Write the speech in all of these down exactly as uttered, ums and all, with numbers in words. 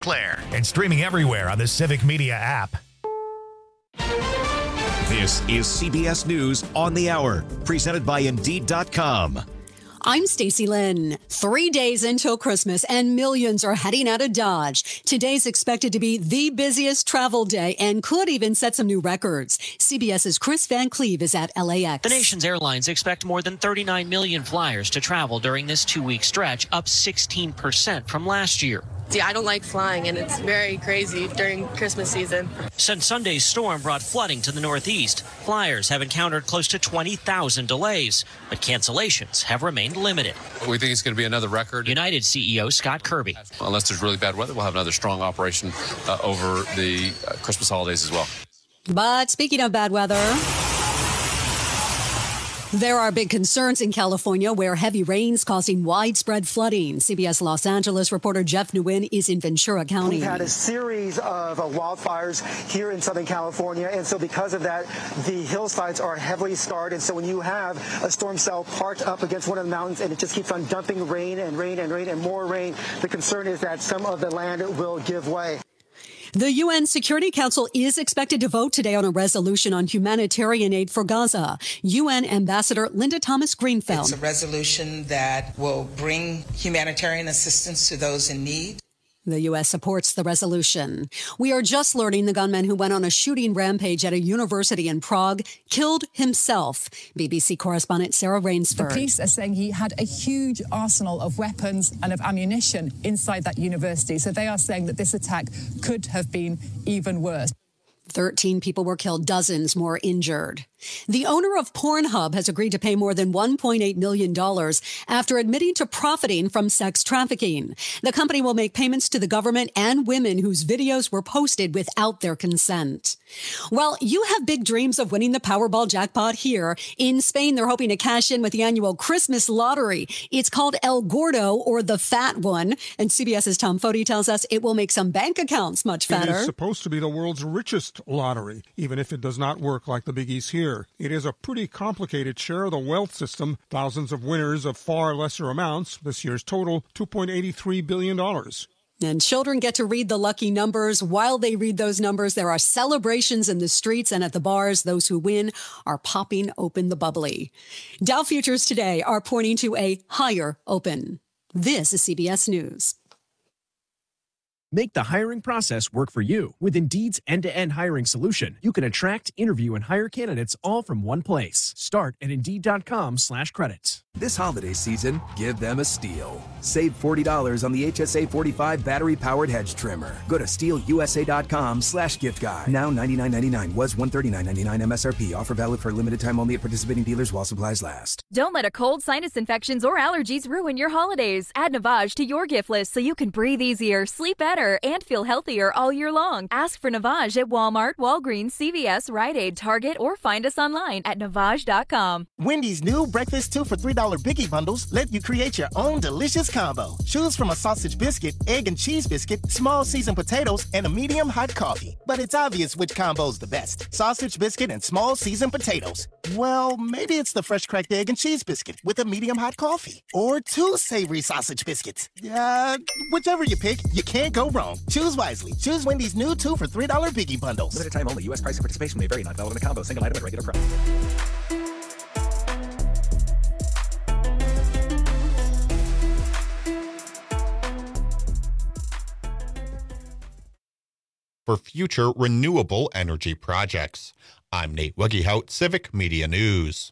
Clair and streaming everywhere on the Civic Media app. This is C B S News on the Hour, presented by Indeed dot com. I'm Stacey Lynn. Three days until Christmas and millions are heading out of Dodge. Today's expected to be the busiest travel day and could even set some new records. CBS's Chris Van Cleve is at L A X. The nation's airlines expect more than thirty-nine million flyers to travel during this two-week stretch, up sixteen percent from last year. Yeah, I don't like flying, and it's very crazy during Christmas season. Since Sunday's storm brought flooding to the Northeast, flyers have encountered close to twenty thousand delays, but cancellations have remained limited. We think it's going to be another record. United C E O Scott Kirby. Unless there's really bad weather, we'll have another strong operation uh, over the uh, Christmas holidays as well. But speaking of bad weather, there are big concerns in California where heavy rains causing widespread flooding. C B S Los Angeles reporter Jeff Nguyen is in Ventura County. We've had a series of uh, wildfires here in Southern California, and so because of that, the hillsides are heavily scarred. And so when you have a storm cell parked up against one of the mountains and it just keeps on dumping rain and rain and rain and more rain, the concern is that some of the land will give way. The U N Security Council is expected to vote today on a resolution on humanitarian aid for Gaza. U N Ambassador Linda Thomas-Greenfield. It's a resolution that will bring humanitarian assistance to those in need. The U S supports the resolution. We are just learning the gunman who went on a shooting rampage at a university in Prague killed himself. B B C correspondent Sarah Rainsford. The police are saying he had a huge arsenal of weapons and of ammunition inside that university. So they are saying that this attack could have been even worse. thirteen people were killed, dozens more injured. The owner of Pornhub has agreed to pay more than one point eight million dollars after admitting to profiting from sex trafficking. The company will make payments to the government and women whose videos were posted without their consent. Well, you have big dreams of winning the Powerball jackpot here. In Spain, they're hoping to cash in with the annual Christmas lottery. It's called El Gordo, or the Fat One. And CBS's Tom Foti tells us it will make some bank accounts much fatter. It is supposed to be the world's richest lottery, even if it does not work like the biggies here. It is a pretty complicated share of the wealth system. Thousands of winners of far lesser amounts. This year's total, two point eight three billion dollars. And children get to read the lucky numbers. While they read those numbers, there are celebrations in the streets and at the bars. Those who win are popping open the bubbly. Dow futures today are pointing to a higher open. This is C B S News. Make the hiring process work for you. With Indeed's end-to-end hiring solution, you can attract, interview, and hire candidates all from one place. Start at Indeed.com slash credits. This holiday season, give them a steal. Save forty dollars on the H S A forty-five battery-powered hedge trimmer. Go to steelusa.com slash gift guide. Now ninety-nine ninety-nine was one thirty-nine ninety-nine M S R P. Offer valid for a limited time only at participating dealers while supplies last. Don't let a cold, sinus infections, or allergies ruin your holidays. Add Navage to your gift list so you can breathe easier, sleep better, and feel healthier all year long. Ask for Navage at Walmart, Walgreens, C V S, Rite Aid, Target, or find us online at Navage dot com. Wendy's new breakfast two for three dollars Biggie Bundles let you create your own delicious combo. Choose from a sausage biscuit, egg and cheese biscuit, small seasoned potatoes, and a medium hot coffee. But it's obvious which combo's the best. Sausage biscuit and small seasoned potatoes. Well, maybe it's the fresh cracked egg and cheese biscuit with a medium hot coffee. Or two savory sausage biscuits. Uh, whichever you pick, you can't go wrong. Choose wisely. Choose Wendy's new two for three dollars Biggie Bundles. Limited time only. U S price and participation may vary. Not valid in the combo. Single item at regular price. For future renewable energy projects. I'm Nate Wuggehout, Civic Media News.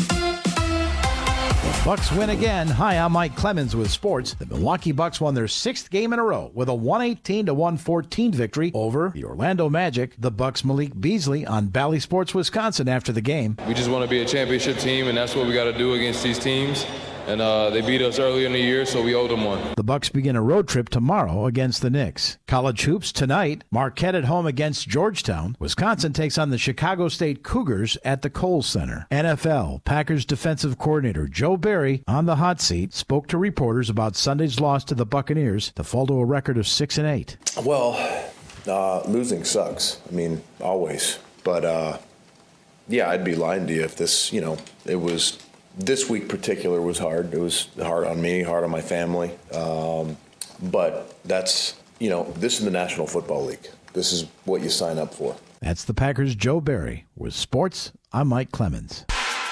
The Bucks win again. Hi, I'm Mike Clemens with sports. The Milwaukee Bucks won their sixth game in a row with a one eighteen to one fourteen victory over the Orlando Magic. The Bucks' Malik Beasley on Bally Sports Wisconsin after the game. We just want to be a championship team, and that's what we got to do against these teams. And uh, they beat us earlier in the year, so we owed them one. The Bucks begin a road trip tomorrow against the Knicks. College hoops tonight. Marquette at home against Georgetown. Wisconsin takes on the Chicago State Cougars at the Kohl Center. N F L. Packers defensive coordinator Joe Barry on the hot seat spoke to reporters about Sunday's loss to the Buccaneers to fall to a record of six and eight. Well, uh, losing sucks. I mean, always. But uh, yeah, I'd be lying to you if this, you know, it was. This week particular was hard. It was hard on me, hard on my family. Um, but that's you know, this is the National Football League. This is what you sign up for. That's the Packers' Joe Barry. With sports, I'm Mike Clemens.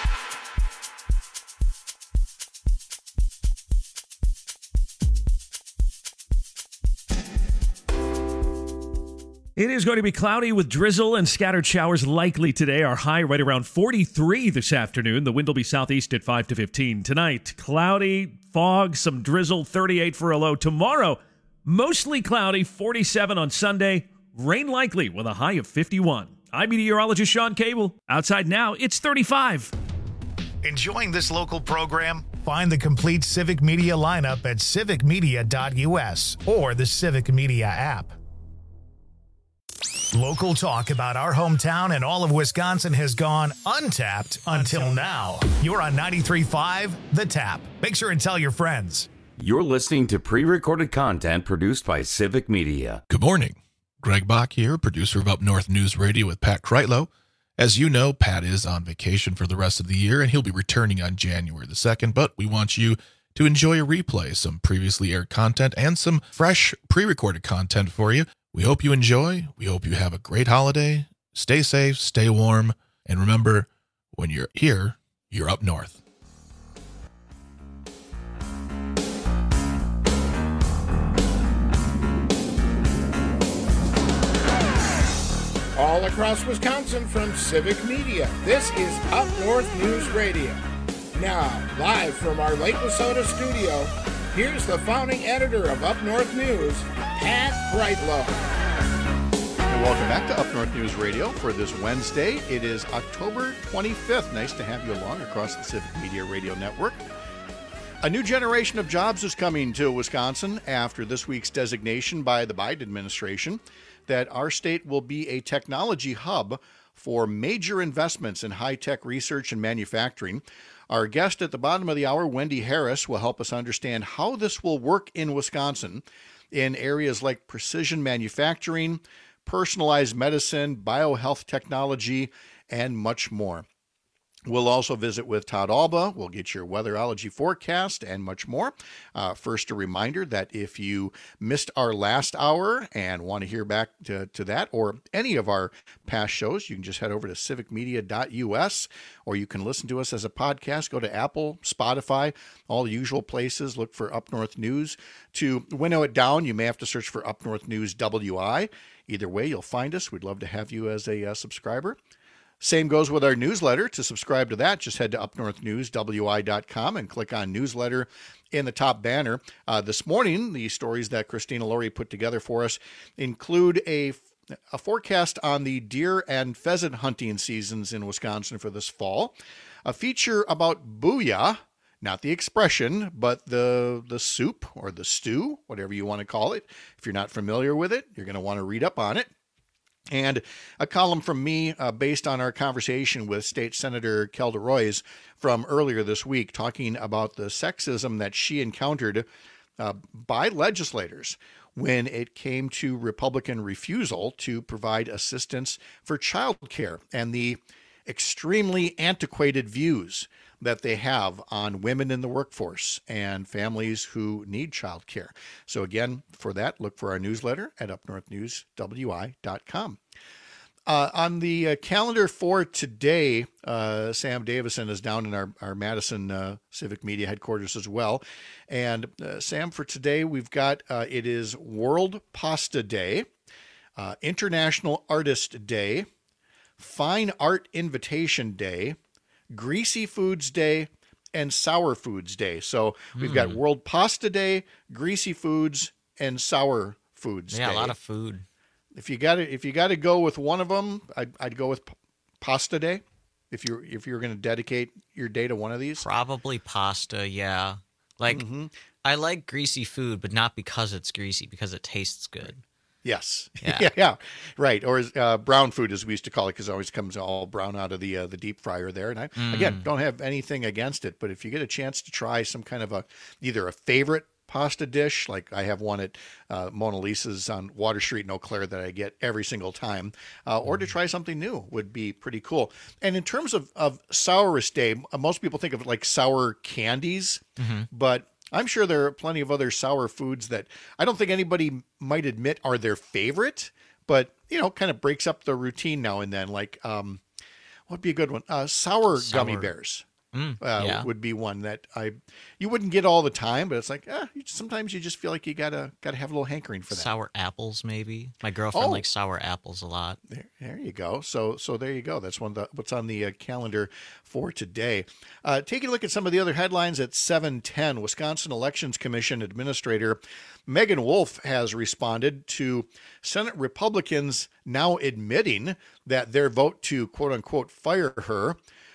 It is going to be cloudy with drizzle and scattered showers likely today. Our high right around forty-three this afternoon. The wind will be southeast at five to fifteen. Tonight, cloudy, fog, some drizzle, thirty-eight for a low. Tomorrow, mostly cloudy, forty-seven on Sunday. Rain likely with a high of fifty-one. I'm meteorologist Sean Cable. Outside now, it's thirty-five. Enjoying this local program? Find the complete Civic Media lineup at civic media dot u s or the Civic Media app. Local talk about our hometown and all of Wisconsin has gone untapped until now. You're on ninety-three point five The Tap. Make sure and tell your friends. You're listening to pre-recorded content produced by Civic Media. Good morning. Greg Bach here, producer of Up North News Radio with Pat Kreitlow. As you know, Pat is on vacation for the rest of the year, and he'll be returning on January the second, but we want you to enjoy a replay, some previously aired content, and some fresh pre-recorded content for you. We hope you enjoy. We hope you have a great holiday. Stay safe, stay warm, and remember, when you're here, you're up north. All across Wisconsin from Civic Media, this is Up North News Radio. Now, live from our Lake Wissota studio, here's the founding editor of Up North News, Pat Kreitlow. And welcome back to Up North News Radio for this Wednesday. It is October twenty-fifth. Nice to have you along across the Civic Media Radio Network. A new generation of jobs is coming to Wisconsin after this week's designation by the Biden administration that our state will be a technology hub for major investments in high-tech research and manufacturing. Our guest at the bottom of the hour, Wendy Harris, will help us understand how this will work in Wisconsin in areas like precision manufacturing, personalized medicine, biohealth technology, and much more. We'll also visit with Todd Alba. We'll get your weatherology forecast and much more. Uh, first, a reminder that if you missed our last hour and want to hear back to, to that or any of our past shows, you can just head over to civic media dot u s, or you can listen to us as a podcast. Go to Apple, Spotify, all the usual places. Look for Up North News. To winnow it down, you may have to search for Up North News W I. Either way, you'll find us. We'd love to have you as a uh, subscriber. Same goes with our newsletter. To subscribe to that, just head to up north news w i dot com and click on newsletter in the top banner. Uh, this morning, the stories that Christina Laurie put together for us include a, a forecast on the deer and pheasant hunting seasons in Wisconsin for this fall, a feature about booyah, not the expression, but the the soup or the stew, whatever you want to call it. If you're not familiar with it, you're going to want to read up on it. And a column from me uh, based on our conversation with State Senator Kelda Roys from earlier this week, talking about the sexism that she encountered uh, by legislators when it came to Republican refusal to provide assistance for child care and the extremely antiquated views that they have on women in the workforce and families who need child care. So again, for that, look for our newsletter at up north news w i dot com. Uh, on the uh, calendar for today, uh, Sam Davison is down in our, our Madison uh, Civic Media headquarters as well. And uh, Sam, for today, we've got, uh, it is World Pasta Day, uh, International Artist Day, Fine Art Invitation Day, Greasy Foods Day, and Sour Foods Day. So we've mm. got World Pasta Day, Greasy Foods, and Sour Foods yeah, Day. Yeah, a lot of food. If you got to, if you got to go with one of them, I'd, I'd go with p- Pasta Day. If you're if you're going to dedicate your day to one of these, probably pasta. Yeah, like mm-hmm. I like greasy food, but not because it's greasy, because it tastes good. Yes. Yeah. yeah, yeah, right. Or uh, brown food, as we used to call it, because it always comes all brown out of the uh, the deep fryer there. And I, mm. again, don't have anything against it, but if you get a chance to try some kind of a either a favorite pasta dish, like I have one at uh, Mona Lisa's on Water Street in Eau Claire that I get every single time, uh, or to try something new would be pretty cool. And in terms of, of Sourest Day, most people think of it like sour candies, mm-hmm. but I'm sure there are plenty of other sour foods that I don't think anybody might admit are their favorite, but, you know, kind of breaks up the routine now and then. Like, um, what'd be a good one? Uh, sour, sour gummy bears. Mm, uh, yeah. would be one that I you wouldn't get all the time, but it's like eh, you, sometimes you just feel like you gotta gotta have a little hankering for that. Sour apples, maybe. My girlfriend Oh. likes sour apples a lot. There, there you go. So so there you go. That's one of the, what's on the uh, calendar for today. Uh, taking a look at some of the other headlines at seven ten, Wisconsin Elections Commission Administrator Megan Wolf has responded to Senate Republicans now admitting that their vote to quote unquote fire her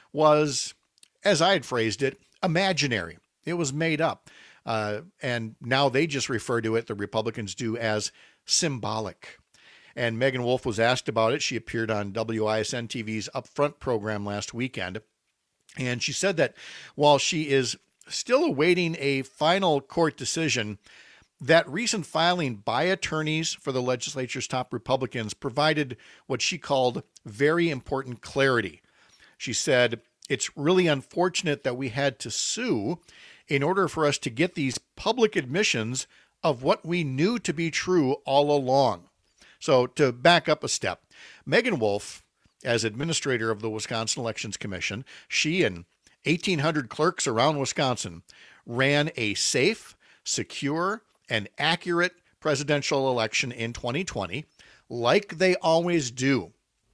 was, as I had phrased it, imaginary. It was made up. Uh, and now they just refer to it, the Republicans do, as symbolic. And Megan Wolf was asked about it. She appeared on W I S N T V's Upfront program last weekend. And she said that while she is still awaiting a final court decision, that recent filing by attorneys for the legislature's top Republicans provided what she called very important clarity. She said, "It's really unfortunate that we had to sue in order for us to get these public admissions of what we knew to be true all along." So to back up a step, Megan Wolf, as administrator of the Wisconsin Elections Commission, she and eighteen hundred clerks around Wisconsin ran a safe, secure, and accurate presidential election in twenty twenty, like they always do.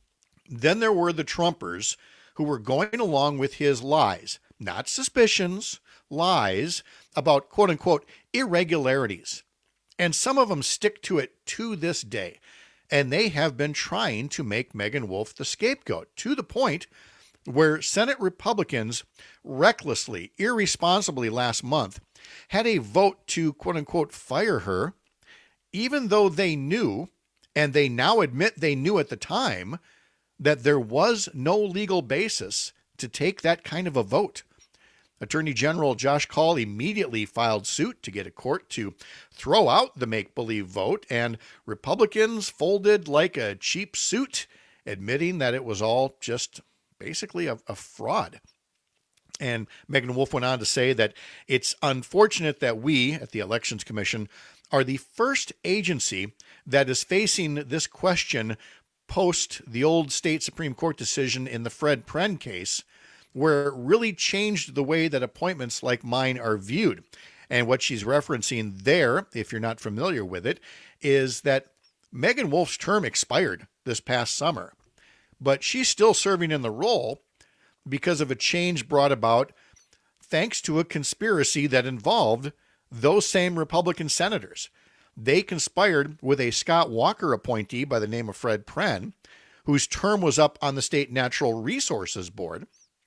Then there were the Trumpers who were going along with his lies, not suspicions, lies about quote unquote irregularities. And some of them stick to it to this day. And they have been trying to make Megan Wolf the scapegoat to the point where Senate Republicans recklessly, irresponsibly last month had a vote to quote unquote fire her, even though they knew, and they now admit they knew at the time, that there was no legal basis to take that kind of a vote. Attorney General Josh Kaul immediately filed suit to get a court to throw out the make-believe vote, and Republicans folded like a cheap suit, admitting that it was all just basically a, a fraud. And Megan Wolf went on to say that it's unfortunate that we at the Elections Commission are the first agency that is facing this question post the old state Supreme Court decision in the Fred Prenn case, where it really changed the way that appointments like mine are viewed. And what she's referencing there, if you're not familiar with it, is that Megan Wolf's term expired this past summer, but she's still serving in the role because of a change brought about thanks to a conspiracy that involved those same Republican senators. They conspired with a Scott Walker appointee by the name of Fred Prenn, whose term was up on the State Natural Resources Board.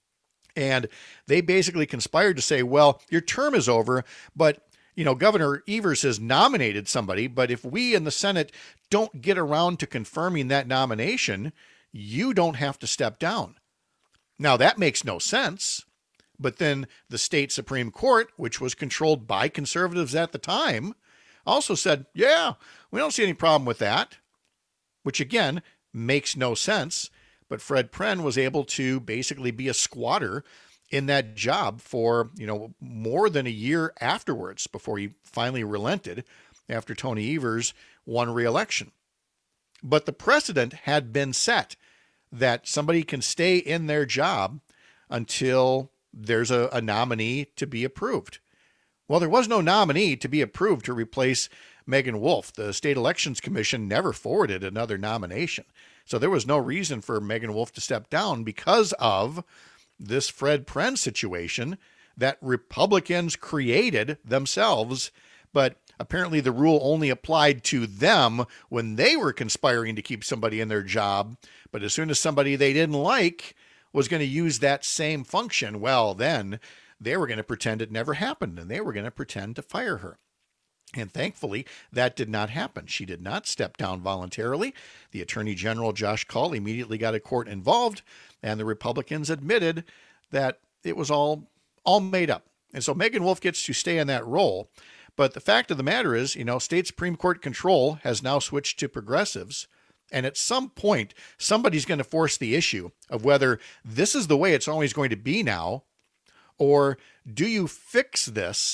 And they basically conspired to say, well, your term is over, but, you know, Governor Evers has nominated somebody, but if we in the Senate don't get around to confirming that nomination, you don't have to step down. Now, that makes no sense. But then the state Supreme Court, which was controlled by conservatives at the time, also said, yeah, we don't see any problem with that, which again makes no sense. But Fred Prenn was able to basically be a squatter in that job for, you know, more than a year afterwards before he finally relented after Tony Evers won re-election. But the precedent had been set that somebody can stay in their job until there's a, a nominee to be approved. Well, there was no nominee to be approved to replace Megan Wolf. The State Elections Commission never forwarded another nomination. So there was no reason for Megan Wolf to step down because of this Fred Prenn situation that Republicans created themselves. But apparently the rule only applied to them when they were conspiring to keep somebody in their job. But as soon as somebody they didn't like was going to use that same function, well, then they were going to pretend it never happened, and they were going to pretend to fire her. And thankfully, that did not happen. She did not step down voluntarily. The Attorney General, Josh Kaul, immediately got a court involved, and the Republicans admitted that it was all, all made up. And so Megan Wolf gets to stay in that role. But the fact of the matter is, you know, state Supreme Court control has now switched to progressives. And at some point, somebody's going to force the issue of whether this is the way it's always going to be now, or do you fix this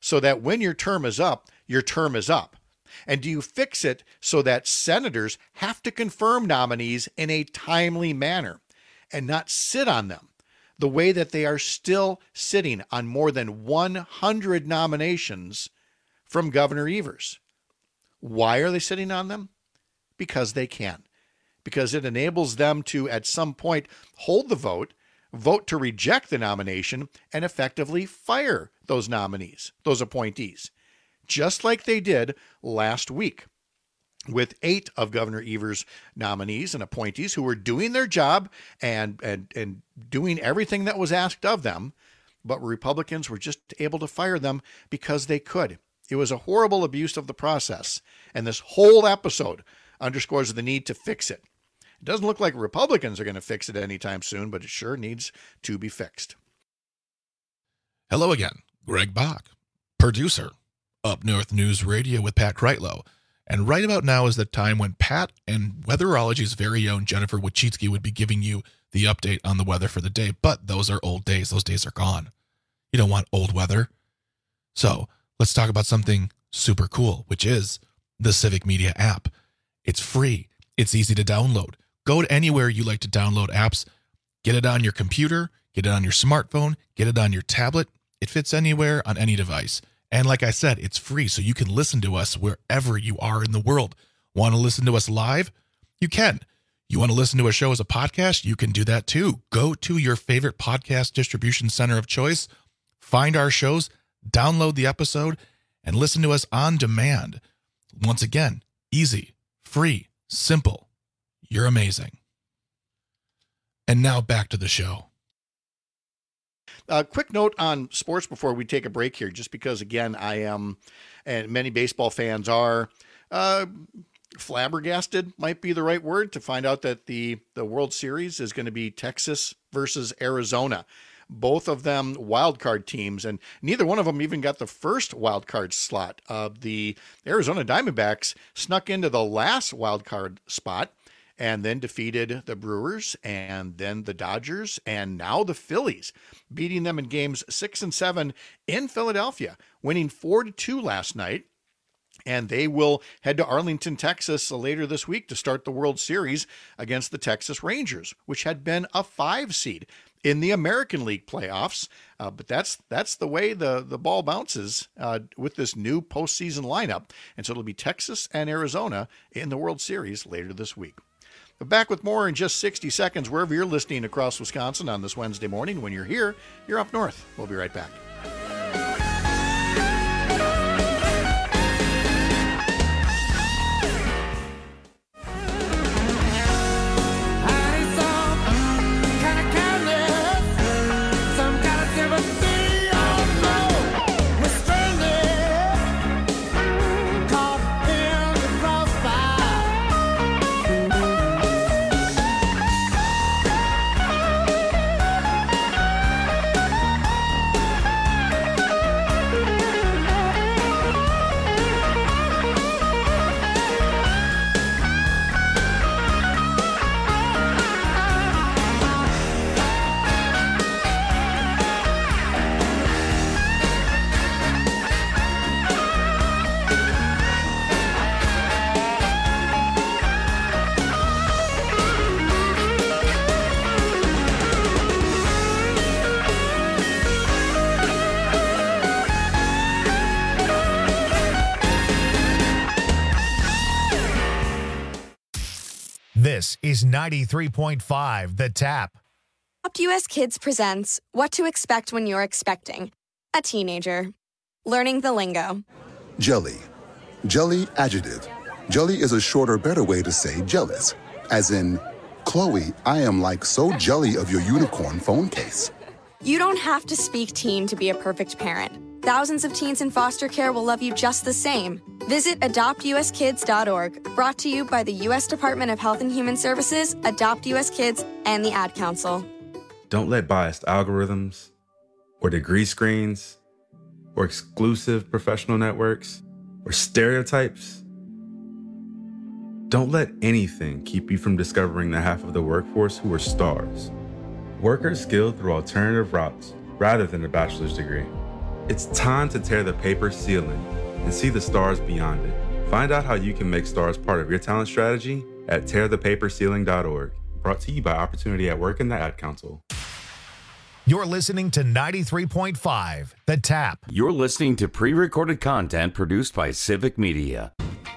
so that when your term is up, your term is up? And do you fix it so that senators have to confirm nominees in a timely manner and not sit on them the way that they are still sitting on more than one hundred nominations from Governor Evers? Why are they sitting on them? Because they can. Because it enables them to, at some point, hold the vote, vote to reject the nomination, and effectively fire those nominees, those appointees, just like they did last week with eight of Governor Evers' nominees and appointees who were doing their job and, and, and doing everything that was asked of them, but Republicans were just able to fire them because they could. It was a horrible abuse of the process, and this whole episode underscores the need to fix it. It doesn't look like Republicans are going to fix it anytime soon, but it sure needs to be fixed. Hello again, Greg Bach, producer, Up North News Radio with Pat Kreitlow. And right about now is the time when Pat and Weatherology's very own Jennifer Wachitsky would be giving you the update on the weather for the day. But those are old days. Those days are gone. You don't want old weather. So let's talk about something super cool, which is the Civic Media app. It's free. It's easy to download. Go to anywhere you like to download apps. Get it on your computer. Get it on your smartphone. Get it on your tablet. It fits anywhere on any device. And like I said, it's free, so you can listen to us wherever you are in the world. Want to listen to us live? You can. You want to listen to a show as a podcast? You can do that too. Go to your favorite podcast distribution center of choice, find our shows, download the episode, and listen to us on demand. Once again, easy, free, simple. You're amazing. And now back to the show. A uh, quick note on sports before we take a break here, just because, again, I am, and many baseball fans are, uh, flabbergasted might be the right word, to find out that the, the World Series is going to be Texas versus Arizona. Both of them wild card teams, and neither one of them even got the first wild card slot. Uh, the Arizona Diamondbacks snuck into the last wild card spot and then defeated the Brewers and then the Dodgers and now the Phillies, beating them in games six and seven in Philadelphia, winning four to two last night. And they will head to Arlington, Texas later this week to start the World Series against the Texas Rangers, which had been a five seed in the American League playoffs. Uh, but that's that's the way the, the ball bounces uh, with this new postseason lineup. And so it'll be Texas and Arizona in the World Series later this week. But back with more in just sixty seconds, wherever you're listening across Wisconsin on this Wednesday morning. When you're here, you're up north. We'll be right back. This is ninety-three point five The Tap. Adopt U S Kids presents What to Expect When You're Expecting a Teenager. Learning the lingo. Jelly. Jelly adjective. Jelly is a shorter, better way to say jealous. As in, Chloe, I am like so jelly of your unicorn phone case. You don't have to speak teen to be a perfect parent. Thousands of teens in foster care will love you just the same. Visit adopt u s kids dot org, brought to you by the U S Department of Health and Human Services, Adopt U S Kids, and the Ad Council. Don't let biased algorithms, or degree screens, or exclusive professional networks, or stereotypes. Don't let anything keep you from discovering the half of the workforce who are stars. Workers skilled through alternative routes rather than a bachelor's degree. It's time to tear the paper ceiling and see the stars beyond it. Find out how you can make stars part of your talent strategy at tear the paper ceiling dot org. Brought to you by Opportunity at Work and the Ad Council. You're listening to ninety-three point five, The Tap. You're listening to pre-recorded content produced by Civic Media.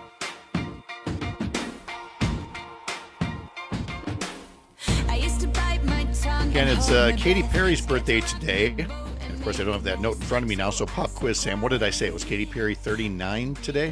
Again, it's uh, Katy Perry's birthday today. And of course, I don't have that note in front of me now, so pop quiz, Sam. What did I say? Was Katy Perry thirty-nine today?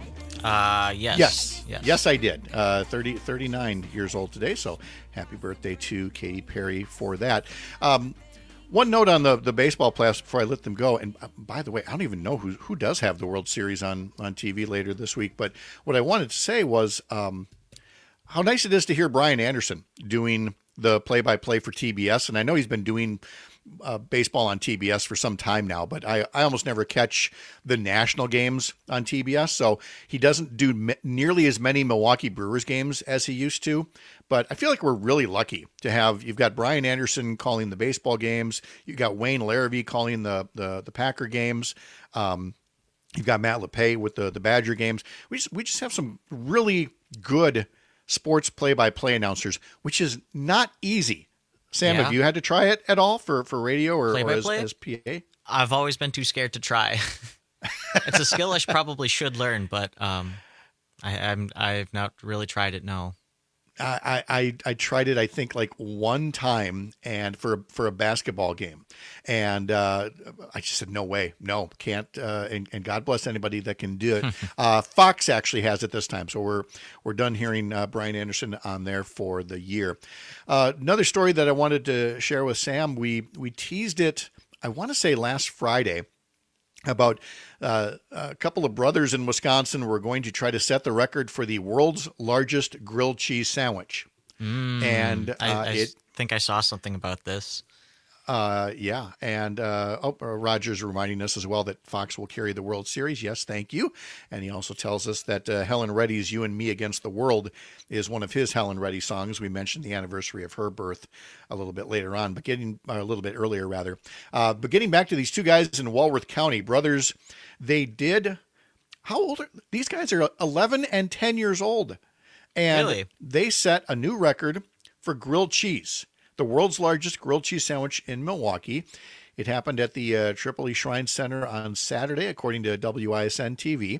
Uh, yes. Yes. Yes, yes I did. Uh, thirty, thirty-nine years old today, so happy birthday to Katy Perry for that. Um, one note on the, the baseball playoffs before I let them go, and by the way, I don't even know who who does have the World Series on, on T V later this week, but what I wanted to say was um, how nice it is to hear Brian Anderson doing the play-by-play for T B S, and I know he's been doing uh, baseball on T B S for some time now, but I, I almost never catch the national games on T B S, so he doesn't do me- nearly as many Milwaukee Brewers games as he used to, but I feel like we're really lucky to have, you've got Brian Anderson calling the baseball games, you've got Wayne Larrivee calling the, the, the Packer games, um, you've got Matt LePay with the, the Badger games. We just, we just have some really good sports play-by-play announcers, which is not easy. Sam, Yeah. have you had to try it at all for, for radio or, or as, Play-by-play? as P A? I've always been too scared to try. It's a skill I sh- probably should learn, but um, I, I'm I've not really tried it. No. I, I I tried it, I think, like one time, and for for a basketball game, and uh, I just said no way, no, can't. Uh, and, and God bless anybody that can do it. uh, Fox actually has it this time, so we're we're done hearing uh, Brian Anderson on there for the year. Uh, another story that I wanted to share with Sam, we we teased it, I want to say last Friday, about uh, a couple of brothers in Wisconsin were going to try to set the record for the world's largest grilled cheese sandwich. Mm, and uh, I, I it, think I saw something about this. uh, yeah. And uh, oh, uh, Roger's reminding us as well that Fox will carry the World Series. Yes, thank you. And he also tells us that uh, Helen Reddy's You and Me Against the World is one of his Helen Reddy songs. We mentioned the anniversary of her birth a little bit later on, but getting uh, a little bit earlier, rather. Uh, but getting back to these two guys in Walworth County, brothers, they did. How old are these guys? Are eleven and ten years old. And Really? they set a new record for grilled cheese, the world's largest grilled cheese sandwich in Milwaukee. It happened at the uh, Tripoli Shrine Center on Saturday, according to W I S N T V.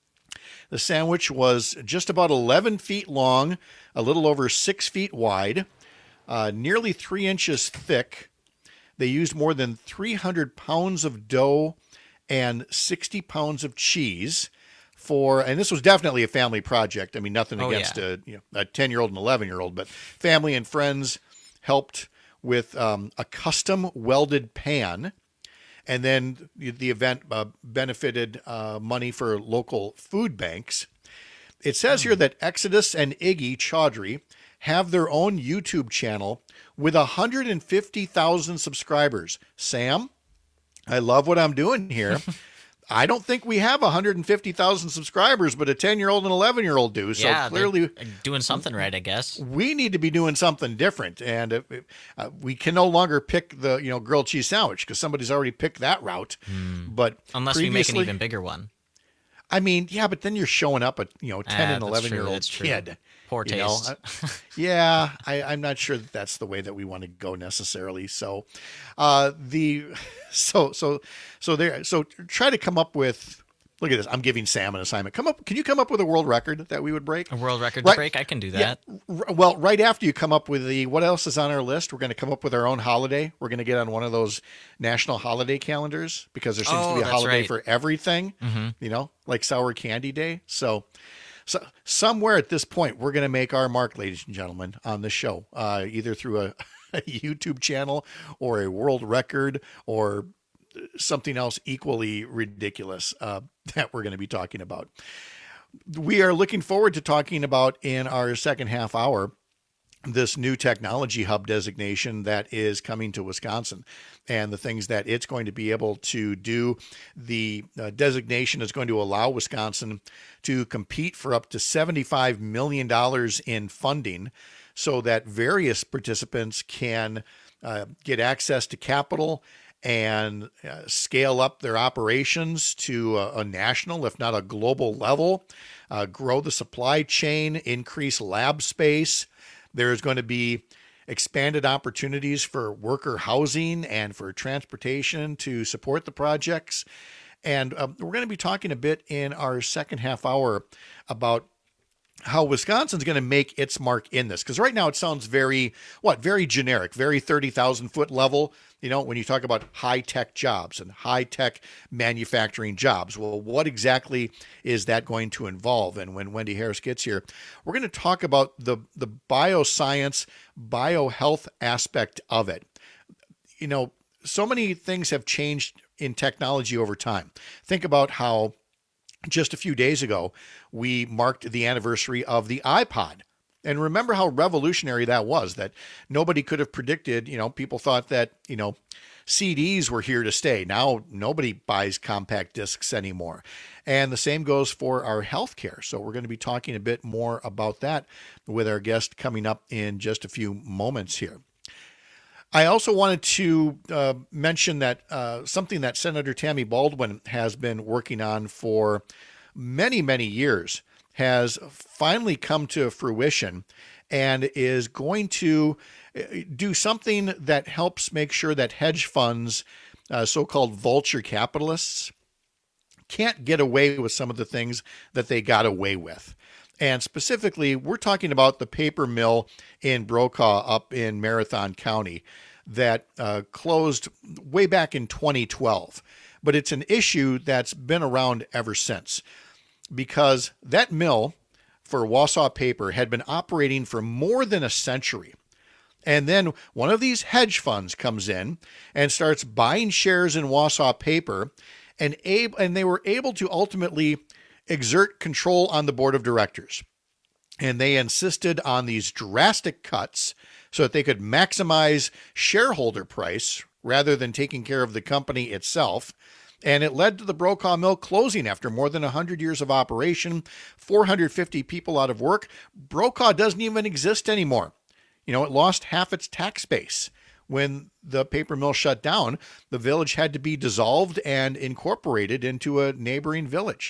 The sandwich was just about eleven feet long, a little over six feet wide, uh, nearly three inches thick. They used more than three hundred pounds of dough and sixty pounds of cheese for, and this was definitely a family project. I mean, nothing Oh, against yeah. a, you know, a ten-year-old and eleven-year-old, but family and friends helped with um, a custom welded pan. And then the the event uh, benefited uh, money for local food banks. It says here that Exodus and Iggy Chaudhry have their own YouTube channel with one hundred fifty thousand subscribers. Sam, I love what I'm doing here. I don't think we have one hundred fifty thousand subscribers, but a ten-year-old and eleven-year-old do. So yeah, clearly doing something right, I guess. we need to be doing something different. And uh, uh, we can no longer pick the, you know, grilled cheese sandwich because somebody's already picked that route. But Unless we make an previously- even bigger one. I mean, yeah, but then you're showing up a, you know, ten Ah, and that's eleven true, year old that's true. kid. Poor you know? taste. I- yeah, I, I'm not sure that that's the way that we want to go necessarily. So, uh, the, so, so, so there, so try to come up with, look at this. I'm giving Sam an assignment. Come up. Can you come up with a world record that we would break? A world record Right- to break? I can do that. Yeah, r- well, right after you come up with the, what else is on our list? We're going to come up with our own holiday. We're going to get on one of those national holiday calendars because there seems Oh, to be a that's holiday right. for everything, Mhm. you know, like Sour Candy Day. So, so somewhere at this point, we're going to make our mark, ladies and gentlemen, on the show, uh, either through a, a YouTube channel or a world record or something else equally ridiculous uh, that we're going to be talking about. We are looking forward to talking about in our second half hour this new technology hub designation that is coming to Wisconsin and the things that it's going to be able to do. The uh, designation is going to allow Wisconsin to compete for up to seventy-five million dollars in funding so that various participants can uh, get access to capital and uh, scale up their operations to a, a national, if not a global level, uh, grow the supply chain, increase lab space. There's going to be expanded opportunities for worker housing and for transportation to support the projects. And uh, we're going to be talking a bit in our second half hour about how Wisconsin's going to make its mark in this. Because right now it sounds very, what, very generic, very thirty thousand foot level. You know, when you talk about high-tech jobs and high-tech manufacturing jobs, well, what exactly is that going to involve? And when Wendy Harris gets here, we're going to talk about the, the bioscience, biohealth aspect of it. You know, so many things have changed in technology over time. Think about how just a few days ago, we marked the anniversary of the iPod. And remember how revolutionary that was, that nobody could have predicted. You know, people thought that, you know, C Ds were here to stay. Now nobody buys compact discs anymore. And the same goes for our healthcare. So we're going to be talking a bit more about that with our guest coming up in just a few moments here. I also wanted to uh, mention that uh, something that Senator Tammy Baldwin has been working on for many, many years has finally come to fruition and is going to do something that helps make sure that hedge funds, uh, so-called vulture capitalists, can't get away with some of the things that they got away with. And specifically, we're talking about the paper mill in Brokaw up in Marathon County that uh, closed way back in twenty twelve. But it's an issue that's been around ever since, because that mill for Wausau Paper had been operating for more than a century. And then one of these hedge funds comes in and starts buying shares in Wausau Paper, and, ab- and they were able to ultimately exert control on the board of directors. And they insisted on these drastic cuts so that they could maximize shareholder price rather than taking care of the company itself. And it led to the Brokaw Mill closing after more than one hundred years of operation, four hundred fifty people out of work. Brokaw doesn't even exist anymore. You know, it lost half its tax base. When the paper mill shut down, the village had to be dissolved and incorporated into a neighboring village.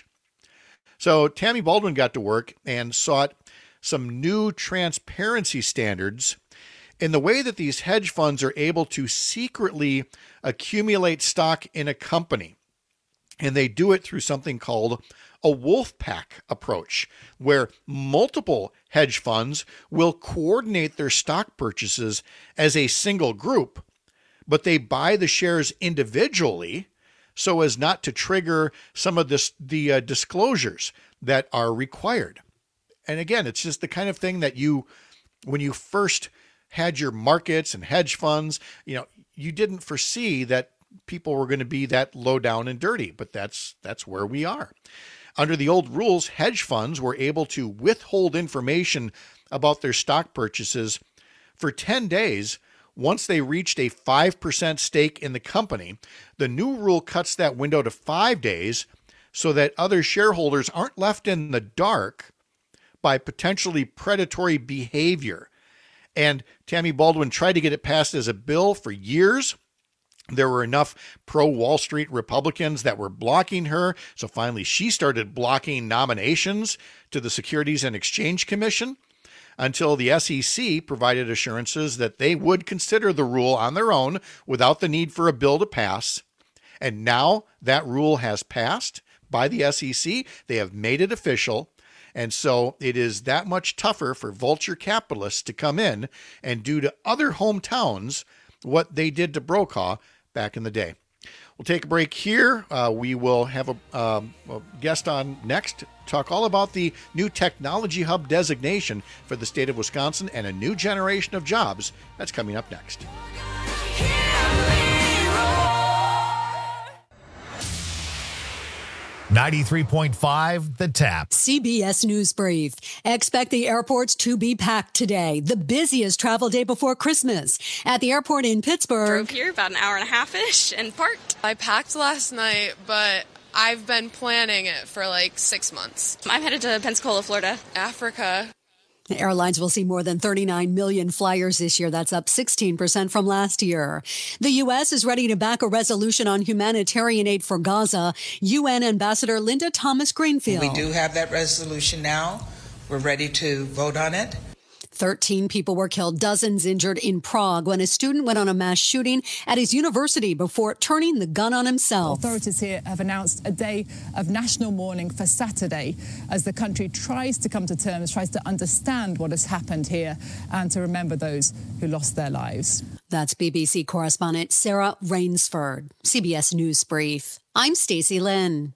So Tammy Baldwin got to work and sought some new transparency standards in the way that these hedge funds are able to secretly accumulate stock in a company. And they do it through something called a wolf pack approach, where multiple hedge funds will coordinate their stock purchases as a single group, but they buy the shares individually so as not to trigger some of this, the uh, disclosures that are required. And again, it's just the kind of thing that you, when you first had your markets and hedge funds, you know, you didn't foresee that people were going to be that low down and dirty, but that's that's where we are. Under the old rules, hedge funds were able to withhold information about their stock purchases for ten days once they reached a five percent stake in the company. The new rule cuts that window to five days so that other shareholders aren't left in the dark by potentially predatory behavior. And Tammy Baldwin tried to get it passed as a bill for years. There were enough pro-Wall Street Republicans that were blocking her, so finally she started blocking nominations to the Securities and Exchange Commission until the S E C provided assurances that they would consider the rule on their own without the need for a bill to pass. And now that rule has passed by the S E C. They have made it official. And so it is that much tougher for vulture capitalists to come in and do to other hometowns what they did to Brokaw back in the day. We'll take a break here. Uh, we will have a, um, a guest on next, talk all about the new technology hub designation for the state of Wisconsin and a new generation of jobs. That's coming up next. ninety-three point five The Tap. C B S News Brief. Expect the airports to be packed today, the busiest travel day before Christmas. At the airport in Pittsburgh. Drove here about an hour and a half-ish and parked. I packed last night, but I've been planning it for like six months. I'm headed to Pensacola, Florida. Africa. Airlines will see more than thirty-nine million flyers this year. That's up sixteen percent from last year. The U S is ready to back a resolution on humanitarian aid for Gaza. U N Ambassador Linda Thomas-Greenfield. We do have that resolution now. We're ready to vote on it. thirteen people were killed, dozens injured in Prague when a student went on a mass shooting at his university before turning the gun on himself. Authorities here have announced a day of national mourning for Saturday as the country tries to come to terms, tries to understand what has happened here and to remember those who lost their lives. That's B B C correspondent Sarah Rainsford. C B S News Brief. I'm Stacey Lynn.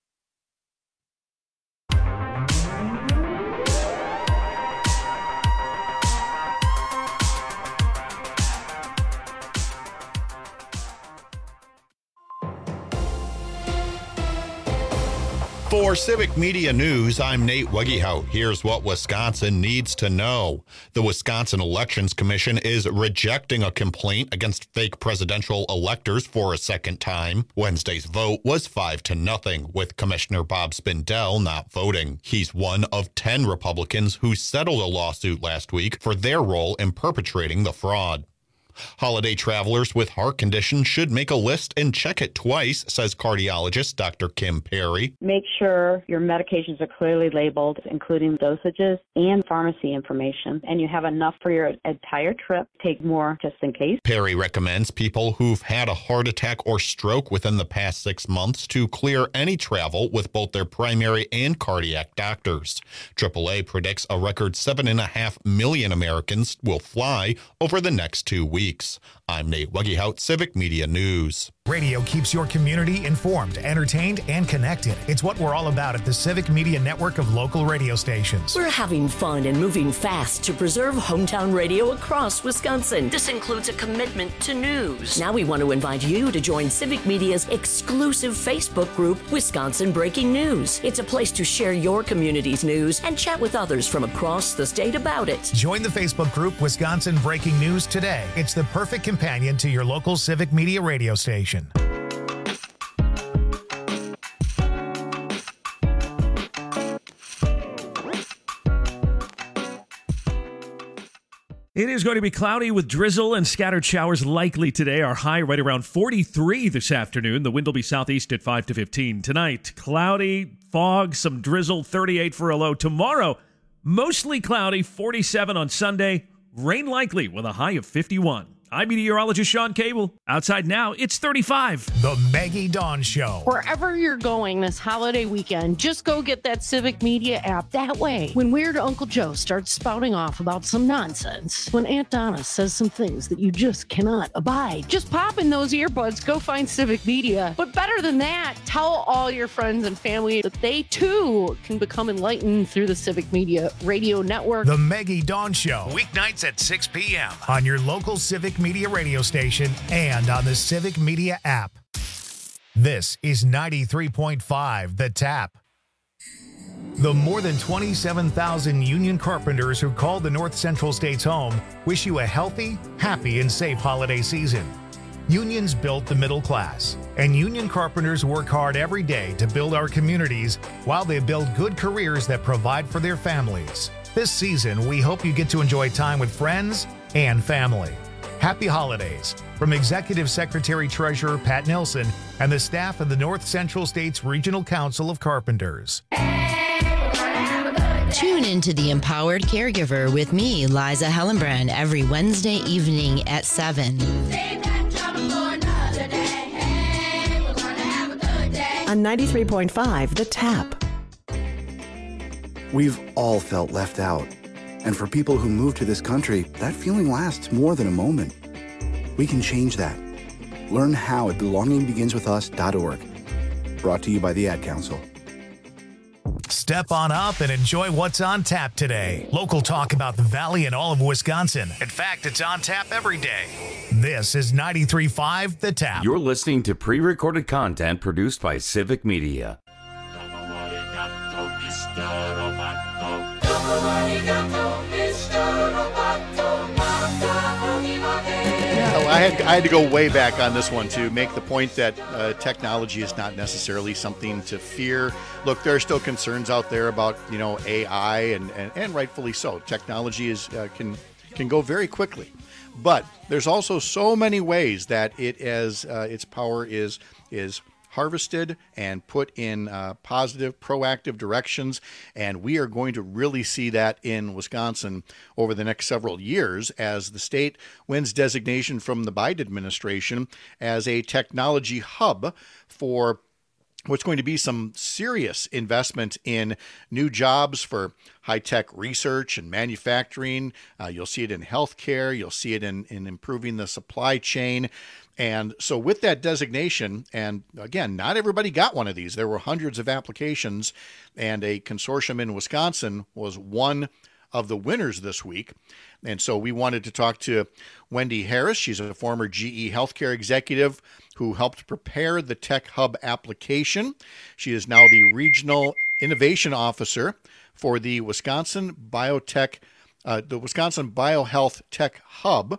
For Civic Media News, I'm Nate Wegehout. Here's what Wisconsin needs to know. The Wisconsin Elections Commission is rejecting a complaint against fake presidential electors for a second time. Wednesday's vote was five to nothing, with Commissioner Bob Spindell not voting. He's one of ten Republicans who settled a lawsuit last week for their role in perpetrating the fraud. Holiday travelers with heart conditions should make a list and check it twice, says cardiologist Doctor Kim Perry. Make sure your medications are clearly labeled, including dosages and pharmacy information, and you have enough for your entire trip. Take more just in case. Perry recommends people who've had a heart attack or stroke within the past six months to clear any travel with both their primary and cardiac doctors. triple A predicts a record seven and a half million Americans will fly over the next two weeks. I'm Nate Wegehout, Civic Media News. Radio keeps your community informed, entertained, and connected. It's what we're all about at the Civic Media network of local radio stations. We're having fun and moving fast to preserve hometown radio across Wisconsin. This includes a commitment to news. Now we want to invite you to join Civic Media's exclusive Facebook group, Wisconsin Breaking News. It's a place to share your community's news and chat with others from across the state about it. Join the Facebook group Wisconsin Breaking News today. It's the perfect companion to your local Civic Media radio station. It is going to be cloudy with drizzle and scattered showers likely today. Our high right around forty-three this afternoon. The wind will be southeast at five to fifteen. Tonight, cloudy, fog, some drizzle, thirty-eight for a low. Tomorrow, mostly cloudy, forty-seven on Sunday. Rain likely with a high of fifty-one. I'm meteorologist Sean Cable. Outside now, it's thirty-five. The Maggie Dawn Show. Wherever you're going this holiday weekend, just go get that Civic Media app. That way, when Weird Uncle Joe starts spouting off about some nonsense, when Aunt Donna says some things that you just cannot abide, just pop in those earbuds, go find Civic Media. But better than that, tell all your friends and family that they too can become enlightened through the Civic Media radio network. The Maggie Dawn Show. Weeknights at six p.m. on your local Civic Media radio station and on the Civic Media app. This is ninety-three point five The Tap. The more than twenty-seven thousand union carpenters who call the North Central States home wish you a healthy, happy, and safe holiday season. Unions built the middle class, and union carpenters work hard every day to build our communities while they build good careers that provide for their families. This season, we hope you get to enjoy time with friends and family. Happy holidays from Executive Secretary Treasurer Pat Nelson and the staff of the North Central States Regional Council of Carpenters. Tune into The Empowered Caregiver with me, Liza Hellenbrand, every Wednesday evening at seven. On ninety-three point five, The Tap. We've all felt left out. And for people who move to this country, that feeling lasts more than a moment. We can change that. Learn how at belonging begins with us dot org. Brought to you by the Ad Council. Step on up and enjoy what's on tap today. Local talk about the Valley and all of Wisconsin. In fact, it's on tap every day. This is ninety-three point five The Tap. You're listening to pre-recorded content produced by Civic Media. I had I had to go way back on this one to make the point that uh, technology is not necessarily something to fear. Look, there are still concerns out there about, you know, A I, and, and, and rightfully so. Technology is uh, can can go very quickly, but there's also so many ways that it as uh, its power is is. harvested and put in uh, positive, proactive directions. And we are going to really see that in Wisconsin over the next several years as the state wins designation from the Biden administration as a technology hub for what's going to be some serious investment in new jobs for high-tech research and manufacturing. Uh, you'll see it in healthcare. You'll see it in, in improving the supply chain. And so with that designation, and again, not everybody got one of these. There were hundreds of applications, and a consortium in Wisconsin was one of the winners this week. And so we wanted to talk to Wendy Harris. She's a former G E healthcare executive who helped prepare the Tech Hub application. She is now the Regional Innovation Officer for the Wisconsin Biotech, uh, the Wisconsin BioHealth Tech Hub.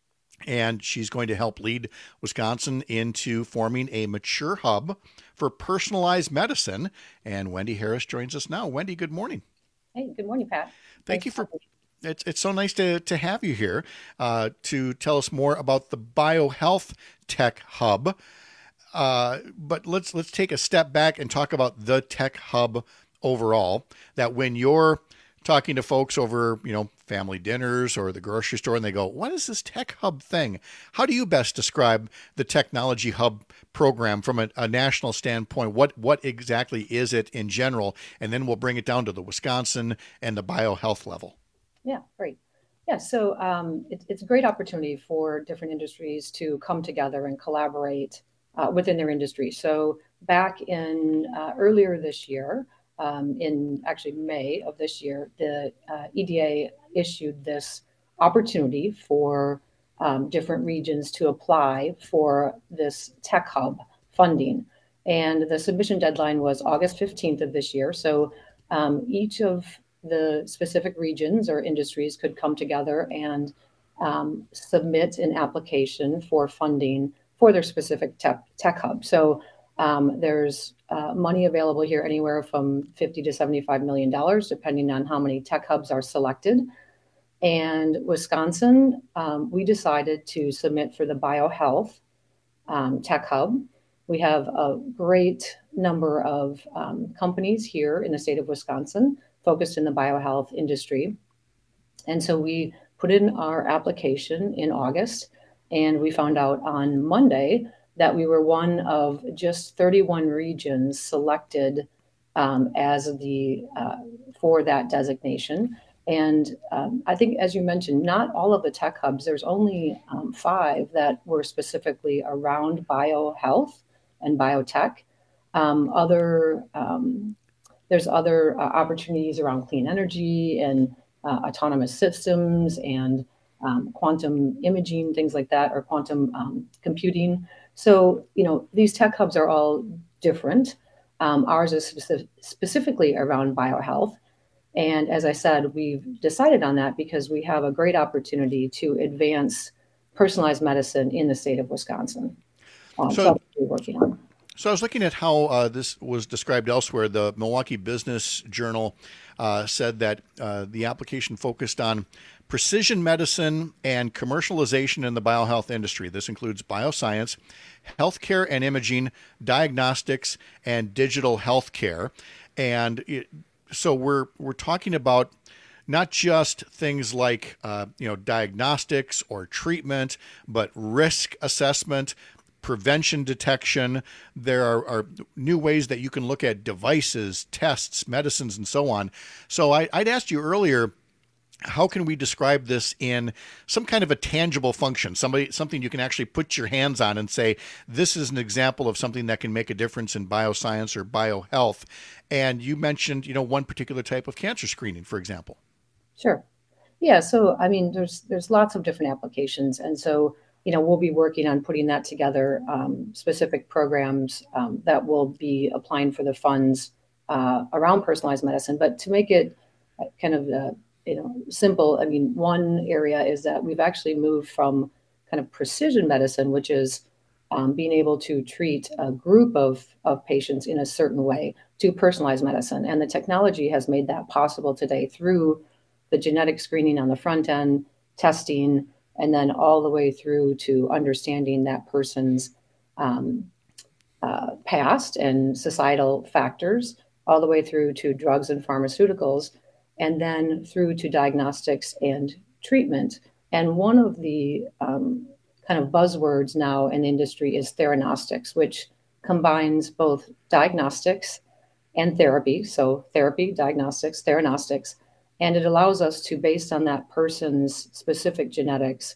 And she's going to help lead Wisconsin into forming a mature hub for personalized medicine. And Wendy Harris joins us now. Wendy, good morning. Hey, good morning, Pat. Thank Thanks you for it's it's so nice to to have you here uh, to tell us more about the BioHealth Tech Hub. Uh, but let's let's take a step back and talk about the Tech Hub overall. That when you're talking to folks over, you know, family dinners or the grocery store, and they go, what is this Tech Hub thing? How do you best describe the Technology Hub program from a, a national standpoint? What what exactly is it in general? And then we'll bring it down to the Wisconsin and the BioHealth level. Yeah, great. Yeah, so um, it, it's a great opportunity for different industries to come together and collaborate uh, within their industry. So back in uh, earlier this year, Um, in actually May of this year, the uh, E D A issued this opportunity for um, different regions to apply for this Tech Hub funding. And the submission deadline was August fifteenth of this year. So um, each of the specific regions or industries could come together and um, submit an application for funding for their specific tech, tech hub. So Um, there's uh, money available here anywhere from fifty to seventy-five million dollars, depending on how many tech hubs are selected. And Wisconsin, um, we decided to submit for the BioHealth um, Tech Hub. We have a great number of um, companies here in the state of Wisconsin focused in the biohealth industry. And so we put in our application in August, and we found out on Monday that we were one of just thirty-one regions selected um, as the uh, for that designation. And um, I think, as you mentioned, not all of the tech hubs, there's only um, five that were specifically around biohealth and biotech. Um, other um, there's other uh, opportunities around clean energy and uh, autonomous systems and um, quantum imaging, things like that, or quantum um, computing. So, you know, these tech hubs are all different. Um, ours is specific, specifically around biohealth. And as I said, we've decided on that because we have a great opportunity to advance personalized medicine in the state of Wisconsin. Um, so, so that's what we're working on. So I was looking at how uh, this was described elsewhere. The Milwaukee Business Journal uh, said that uh, the application focused on precision medicine and commercialization in the biohealth industry. This includes bioscience, healthcare and imaging, diagnostics, and digital healthcare. And it, so we're we're talking about not just things like uh, you know diagnostics or treatment, but risk assessment, prevention detection. There are, are new ways that you can look at devices, tests, medicines, and so on. So I, I'd asked you earlier, how can we describe this in some kind of a tangible function, somebody, something you can actually put your hands on and say, this is an example of something that can make a difference in bioscience or biohealth? And you mentioned, you know, one particular type of cancer screening, for example. Sure. Yeah. So, I mean, there's, there's lots of different applications. And so, you know, we'll be working on putting that together, um, specific programs um, that will be applying for the funds uh, around personalized medicine. But to make it kind of, uh, you know, simple, I mean, one area is that we've actually moved from kind of precision medicine, which is um, being able to treat a group of, of patients in a certain way, to personalized medicine. And the technology has made that possible today through the genetic screening on the front end, testing, and then all the way through to understanding that person's um, uh, past and societal factors, all the way through to drugs and pharmaceuticals, and then through to diagnostics and treatment. And one of the um, kind of buzzwords now in the industry is theranostics, which combines both diagnostics and therapy. So therapy, diagnostics, theranostics, and it allows us to, based on that person's specific genetics,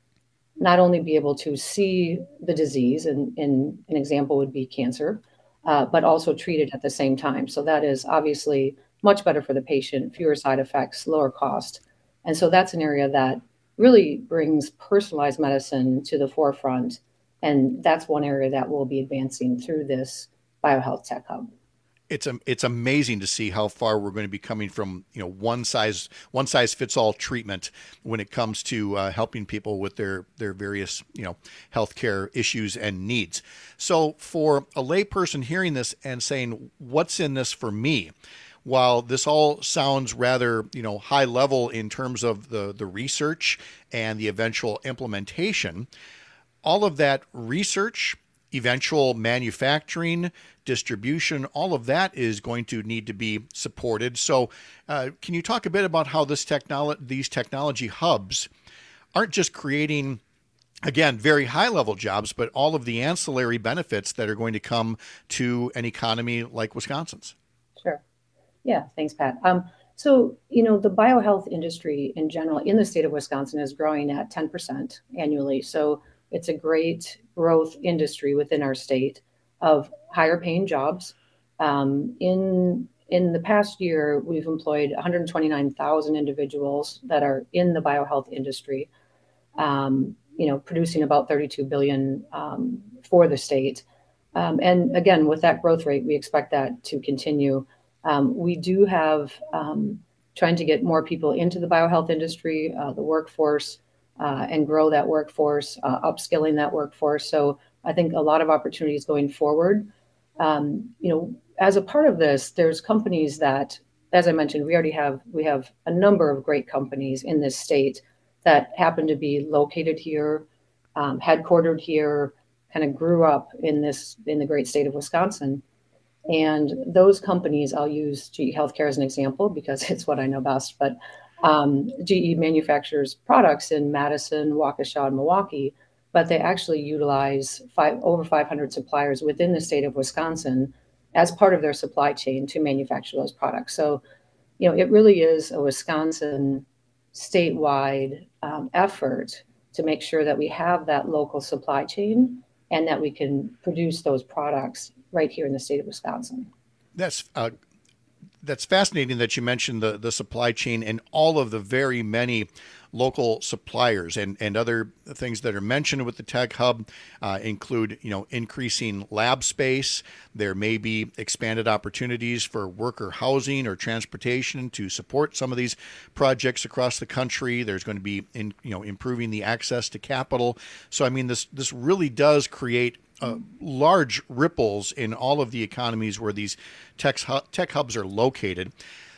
not only be able to see the disease, and, and an example would be cancer, uh, but also treat it at the same time. So that is obviously much better for the patient, fewer side effects, lower cost. And so that's an area that really brings personalized medicine to the forefront. And that's one area that we'll be advancing through this BioHealth Tech Hub. It's a, it's amazing to see how far we're going to be coming from, you know, one size one size fits all treatment when it comes to uh, helping people with their their various, you know, healthcare issues and needs. So for a layperson hearing this and saying, "What's in this for me?" While this all sounds rather, you know, high level in terms of the the research and the eventual implementation, all of that research, eventual manufacturing, distribution, all of that is going to need to be supported. So uh, can you talk a bit about how this technolo- these technology hubs aren't just creating, again, very high level jobs, but all of the ancillary benefits that are going to come to an economy like Wisconsin's? Sure. Yeah, thanks, Pat. Um, so, you know, the biohealth industry in general in the state of Wisconsin is growing at ten percent annually. So it's a great growth industry within our state of higher paying jobs. Um, in in the past year, we've employed one hundred twenty-nine thousand individuals that are in the biohealth industry, um, you know, producing about thirty-two billion dollars um, for the state. Um, and again, with that growth rate, we expect that to continue. Um, we do have um, trying to get more people into the biohealth industry, uh, the workforce, uh, and grow that workforce, uh, upskilling that workforce. So I think a lot of opportunities going forward. Um, you know, as a part of this, there's companies that, as I mentioned, we already have, we have a number of great companies in this state that happen to be located here, um, headquartered here, kind of grew up in this, in the great state of Wisconsin. And those companies, I'll use G E Healthcare as an example because it's what I know best, but um, G E manufactures products in Madison, Waukesha, and Milwaukee, but they actually utilize five, over five hundred suppliers within the state of Wisconsin as part of their supply chain to manufacture those products. So, you know, it really is a Wisconsin statewide um, effort to make sure that we have that local supply chain and that we can produce those products right here in the state of Wisconsin. That's uh, that's fascinating that you mentioned the, the supply chain and all of the very many local suppliers, and, and other things that are mentioned with the Tech Hub uh, include, you know, increasing lab space. There may be expanded opportunities for worker housing or transportation to support some of these projects across the country. There's going to be, in, you know, improving the access to capital. So, I mean, this this really does create Uh, large ripples in all of the economies where these tech, hu- tech hubs are located.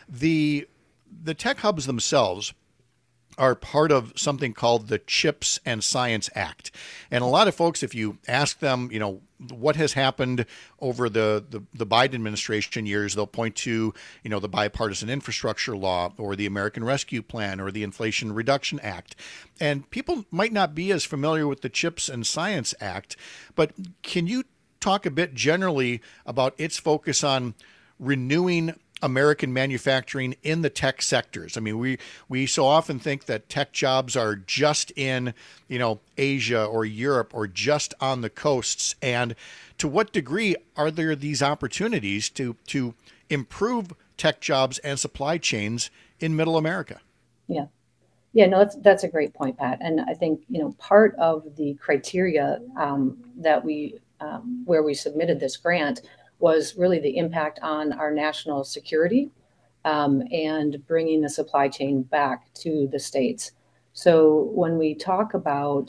The the tech hubs themselves are part of something called the CHIPS and Science Act. And a lot of folks, if you ask them, you know, what has happened over the, the, the Biden administration years, they'll point to, you know, the bipartisan infrastructure law or the American Rescue Plan or the Inflation Reduction Act. And people might not be as familiar with the CHIPS and Science Act, but can you talk a bit generally about its focus on renewing American manufacturing in the tech sectors? I mean, we we so often think that tech jobs are just in, you know, Asia or Europe or just on the coasts. And to what degree are there these opportunities to to improve tech jobs and supply chains in Middle America? Yeah. Yeah, no, that's that's a great point, Pat. And I think, you know, part of the criteria um, that we um, where we submitted this grant was really the impact on our national security um, and bringing the supply chain back to the states. So when we talk about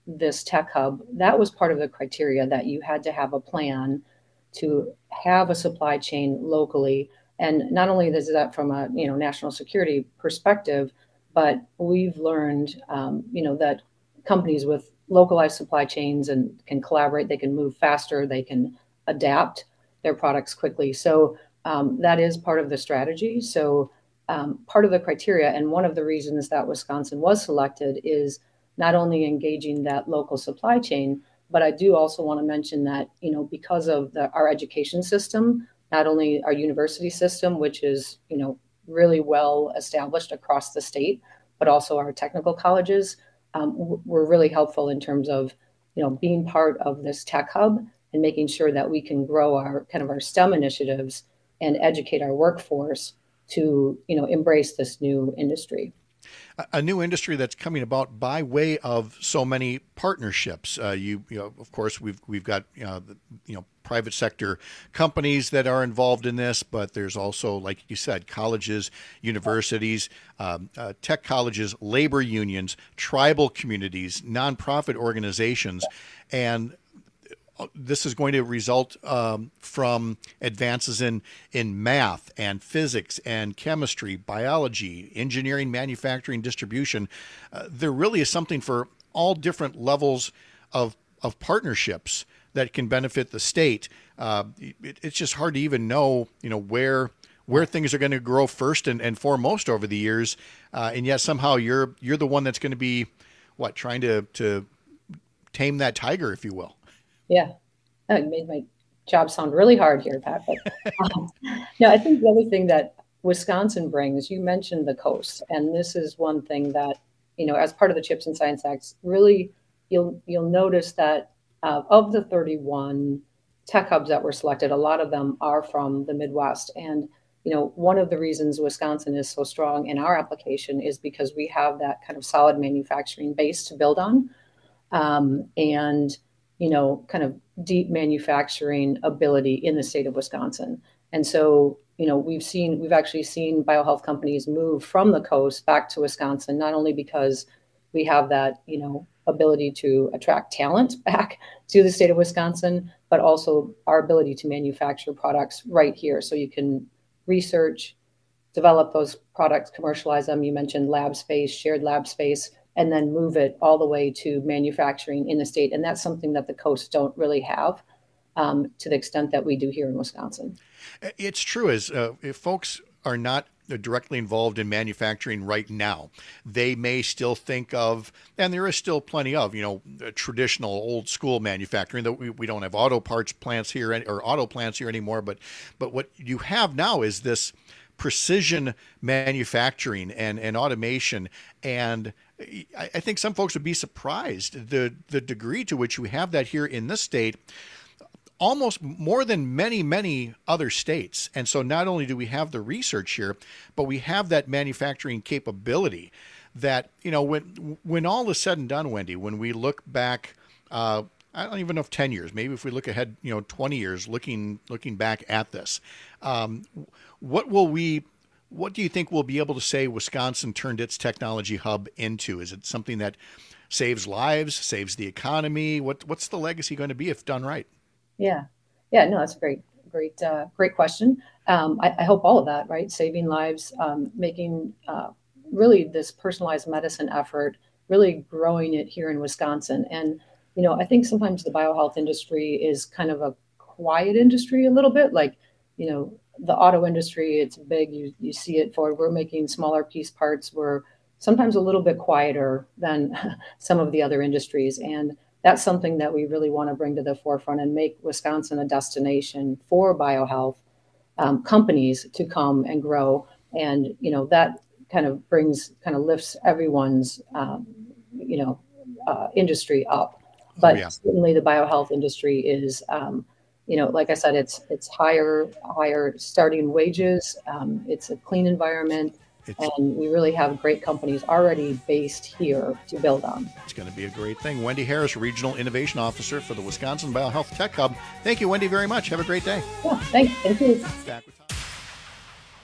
this tech hub, that was part of the criteria, that you had to have a plan to have a supply chain locally. And not only is that from a you know national security perspective, but we've learned um, you know that companies with localized supply chains and can collaborate, they can move faster, they can adapt their products quickly. So um, that is part of the strategy. So um, part of the criteria, and one of the reasons that Wisconsin was selected, is not only engaging that local supply chain, but I do also want to mention that, you know, because of the, our education system, not only our university system, which is, you know, really well established across the state, but also our technical colleges, um, were really helpful in terms of, you know, being part of this tech hub and making sure that we can grow our kind of our STEM initiatives and educate our workforce to, you know, embrace this new industry. A new industry that's coming about by way of so many partnerships. Uh, you, you know, of course, we've we've got you know, the, you know private sector companies that are involved in this, but there's also, like you said, colleges, universities, um, uh, tech colleges, labor unions, tribal communities, nonprofit organizations, and this is going to result um, from advances in, in math and physics and chemistry, biology, engineering, manufacturing, distribution. Uh, there really is something for all different levels of, of partnerships that can benefit the state. Uh, it, it's just hard to even know, you know, where where things are going to grow first and, and foremost over the years. Uh, and yet somehow you're you're the one that's going to be, what, trying to, to tame that tiger, if you will. Yeah, it made my job sound really hard here, Pat. But um, no, I think the other thing that Wisconsin brings, you mentioned the coast, and this is one thing that, you know, as part of the Chips and Science Act, really you'll you'll notice that uh, of the thirty-one tech hubs that were selected, a lot of them are from the Midwest. And, you know, one of the reasons Wisconsin is so strong in our application is because we have that kind of solid manufacturing base to build on. Um, and you know, kind of deep manufacturing ability in the state of Wisconsin. And so, you know, we've seen, we've actually seen biohealth companies move from the coast back to Wisconsin, not only because we have that, you know, ability to attract talent back to the state of Wisconsin, but also our ability to manufacture products right here. So you can research, develop those products, commercialize them. You mentioned lab space, shared lab space, and then move it all the way to manufacturing in the state. And that's something that the coasts don't really have um, to the extent that we do here in Wisconsin. It's true, as uh, if folks are not directly involved in manufacturing right now, they may still think of, and there is still plenty of, you know, traditional old school manufacturing, that we, we don't have auto parts plants here or auto plants here anymore. But, but what you have now is this precision manufacturing and, and automation. And I, I think some folks would be surprised the, the degree to which we have that here in this state, almost more than many, many other states. And so not only do we have the research here, but we have that manufacturing capability that, you know, when, when all is said and done, Wendy, when we look back, uh, I don't even know if ten years, maybe if we look ahead, you know, twenty years, looking, looking back at this, um, what will we, what do you think we'll be able to say Wisconsin turned its technology hub into? Is it something that saves lives, saves the economy? What, what's the legacy going to be if done right? Yeah. Yeah, no, that's a great, great, uh, great question. Um, I, I hope all of that, right? Saving lives, um, making uh, really this personalized medicine effort, really growing it here in Wisconsin. And, you know, I think sometimes the biohealth industry is kind of a quiet industry a little bit, like, you know, the auto industry, it's big, you you see it for, we're making smaller piece parts, we're sometimes a little bit quieter than some of the other industries. And that's something that we really want to bring to the forefront and make Wisconsin a destination for biohealth um, companies to come and grow. And, you know, that kind of brings, kind of lifts everyone's, um, you know, uh, industry up. But oh, yeah. certainly the biohealth industry is, um, you know, like I said, it's it's higher, higher starting wages. Um, it's a clean environment. It's, and we really have great companies already based here to build on. It's going to be a great thing. Wendy Harris, Regional Innovation Officer for the Wisconsin Biohealth Tech Hub. Thank you, Wendy, very much. Have a great day. Yeah, thanks. Thank you. Back with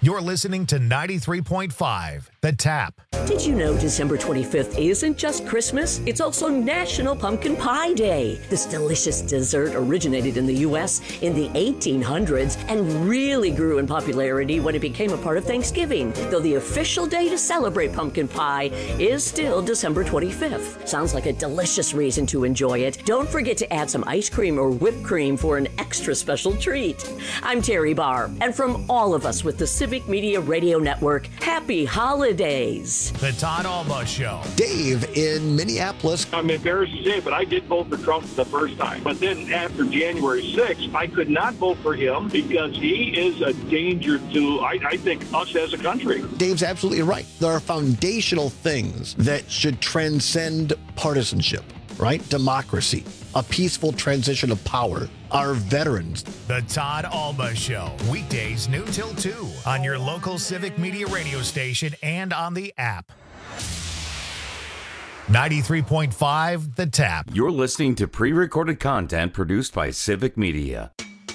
You're listening to ninety-three point five, The Tap. Did you know December twenty-fifth isn't just Christmas? It's also National Pumpkin Pie Day. This delicious dessert originated in the U S in the eighteen hundreds and really grew in popularity when it became a part of Thanksgiving, though the official day to celebrate pumpkin pie is still December twenty-fifth. Sounds like a delicious reason to enjoy it. Don't forget to add some ice cream or whipped cream for an extra special treat. I'm Terry Barr, and from all of us with the Civic Media Radio Network, happy holidays. The Todd Alba Show. Dave in Minneapolis. I'm embarrassed to say, but I did vote for Trump the first time. But then after January sixth, I could not vote for him because he is a danger to, I, I think, us as a country. Dave's absolutely right. There are foundational things that should transcend partisanship, right? Democracy, a peaceful transition of power, our veterans. The Todd Alba Show, weekdays noon till two on your local Civic Media radio station and on the app. ninety-three point five, The Tap. You're listening to pre-recorded content produced by Civic Media.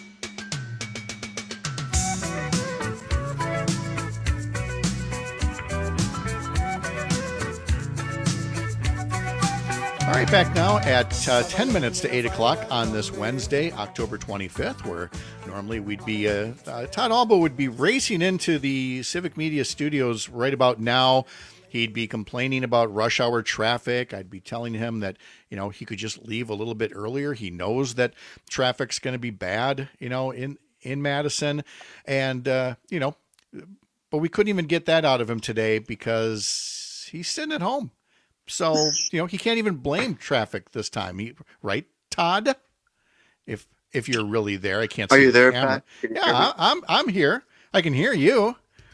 All right, back now at uh, ten minutes to eight o'clock on this Wednesday, October twenty-fifth, where normally we'd be, uh, uh, Todd Alba would be racing into the Civic Media studios right about now. He'd be complaining about rush hour traffic. I'd be telling him that, you know, he could just leave a little bit earlier. He knows that traffic's going to be bad, you know, in, in Madison. And, uh, you know, but we couldn't even get that out of him today because he's sitting at home. So, you know, he can't even blame traffic this time. He, right, Todd? If if you're really there, I can't see. Are you there, the Pat? Can you Yeah, hear me? I, I'm I'm here. I can hear you.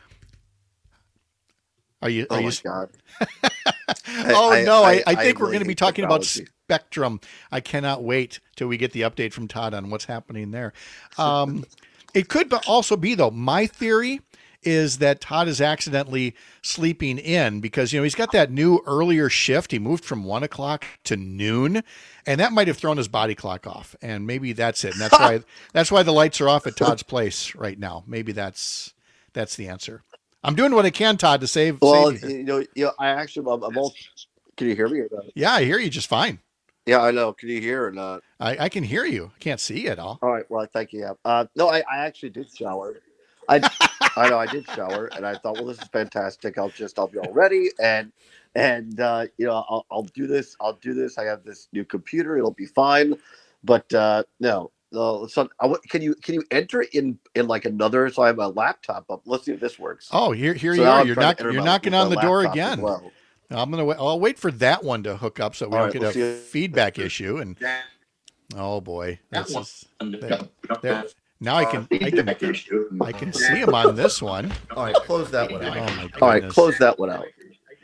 Are you? Are Oh you? my God. oh I- no, I, I- I I think we're really going to be hate talking about technology. Spectrum. I cannot wait till we get the update from Todd on what's happening there. Um, it could be- also be though. My theory is that Todd is accidentally sleeping in because, you know, he's got that new earlier shift. He moved from one o'clock to noon, and that might have thrown his body clock off. And maybe that's it. And that's why that's why the lights are off at Todd's place right now. Maybe that's that's the answer. I'm doing what I can, Todd, to save. Well, save you. you know, you know, I actually, I'm, I'm all, can you hear me or not? Yeah, I hear you just fine. Yeah, I know. Can you hear or not? I, I can hear you. I can't see you at all. All right. Well, thank you. Yeah. Uh, no, I, I actually did shower. I, I know I did shower, and I thought, well, this is fantastic. I'll just, I'll be all ready, and and uh, you know, I'll, I'll do this. I'll do this. I have this new computer. It'll be fine. But uh, no, no. So, I, can you can you enter in in like another? So I have a laptop up. Let's see if this works. Oh, here here So you now are. I'm You're trying not to enter you're my- knocking with on my the door laptop as again. well. I'm gonna wait. I'll wait for that one to hook up so we All don't right, get we'll a see if- feedback issue. And oh boy, That this one. is there- there- now I can I can I can see him on this one. All right, close that one out. Oh my All right, goodness. close that one out.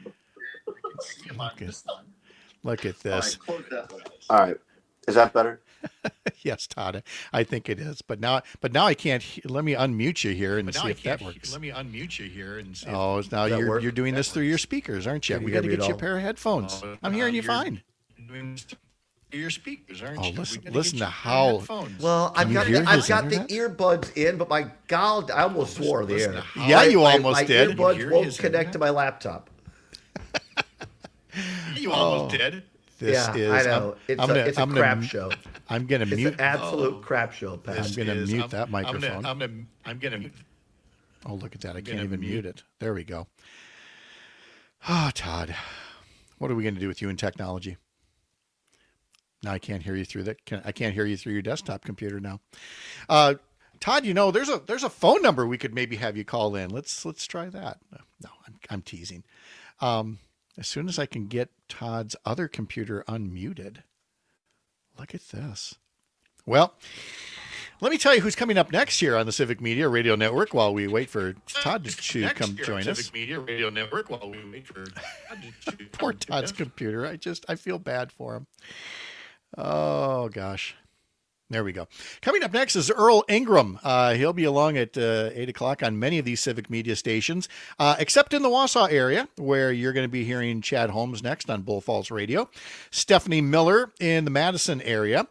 Look at, look at this. All right, is that better? Yes, Todd, I think it is. But now, but now I can't. he- Let me unmute you here and But see now I if that can't- works. Let me unmute you here and see. if- Oh, now Does that you're work? you're doing this through your speakers, aren't you? Can We you got to hear me get at you a all? pair of headphones. Oh, I'm now hearing you you're fine. doing this through your speakers, aren't Oh, you? We listen- gotta listen get to you a pair of how- headphones. Well, Can I've you got hear the, I've his got internet? the earbuds in, but my God, I almost swore the listen air. to how- Yeah, you My- almost my did. My Can you hear earbuds won't his connect internet? to my laptop. You almost did. This yeah, is. I know. I'm, it's I'm a, gonna, it's a I'm gonna, crap show. I'm gonna It's mute. an absolute Oh. crap show, Pat. I'm gonna is- mute I'm- that I'm gonna- microphone. I'm gonna. I'm gonna. mute- Oh, look at that! I can't gonna even mute- mute it. There we go. Oh, Todd, what are we going to do with you in technology? Now I can't hear you through that. Can, I can't hear you through your desktop computer now. Uh, Todd, you know there's a there's a phone number we could maybe have you call in. Let's let's try that. No, I'm I'm teasing. Um, as soon as I can get Todd's other computer unmuted. Look at this. Well, let me tell you who's coming up next here on the Civic Media Radio Network while we wait for Todd to, to come join us. Civic Media Radio Network while we wait for poor Todd's computer. I just I feel bad for him. Oh gosh. There we go. Coming up next is Earl Ingram. Uh, he'll be along at uh, eight o'clock on many of these Civic Media stations, uh, except in the Wausau area, where you're going to be hearing Chad Holmes next on Bull Falls Radio, Stephanie Miller in the Madison area,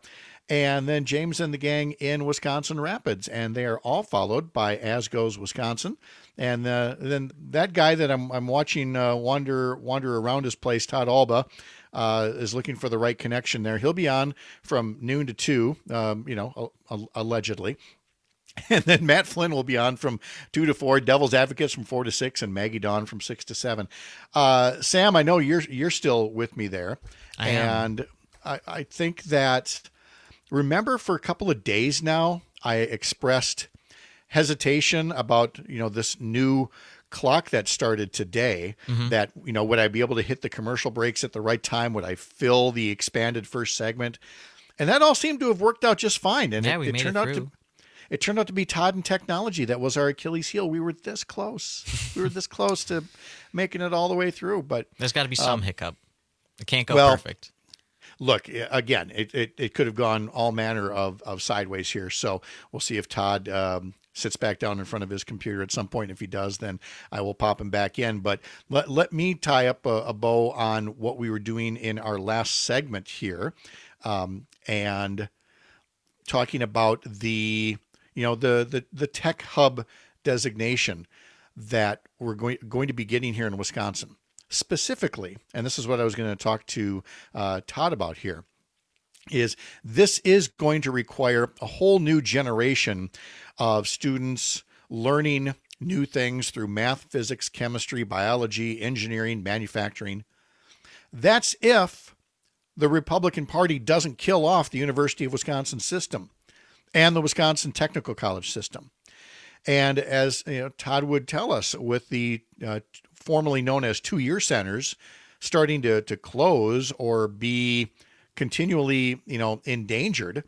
and then James and the gang in Wisconsin Rapids. And they are all followed by As Goes Wisconsin. And uh, then that guy that I'm I'm watching uh, wander wander around his place, Todd Alba, uh, is looking for the right connection there. He'll be on from noon to two, um, you know, allegedly. And then Matt Flynn will be on from two to four, Devil's Advocates from four to six, and Maggie Dawn from six to seven. Uh, Sam, I know you're you're still with me there. I am. And I, I think that, remember for a couple of days now, I expressed hesitation about, you know, this new clock that started today, mm-hmm. that, you know, would I be able to hit the commercial breaks at the right time? Would I fill the expanded first segment? And that all seemed to have worked out just fine. And yeah, it, we it made turned it out through. to It turned out to be Todd and technology that was our Achilles heel. We were this close. We were this close to making it all the way through. But there's got to be some um, hiccup. It can't go well, perfect. Look, again, it, it, it could have gone all manner of, of sideways here. So we'll see if Todd um, sits back down in front of his computer at some point. If he does, then I will pop him back in. But let, let me tie up a, a bow on what we were doing in our last segment here, um, and talking about the... You know, the, the, the tech hub designation that we're going, going to be getting here in Wisconsin. Specifically, and this is what I was going to talk to uh, Todd about here, is this is going to require a whole new generation of students learning new things through math, physics, chemistry, biology, engineering, manufacturing. That's if the Republican Party doesn't kill off the University of Wisconsin system and the Wisconsin Technical College system. And as you know, Todd would tell us, with the uh, formerly known as two-year centers starting to, to close or be continually, you know, endangered,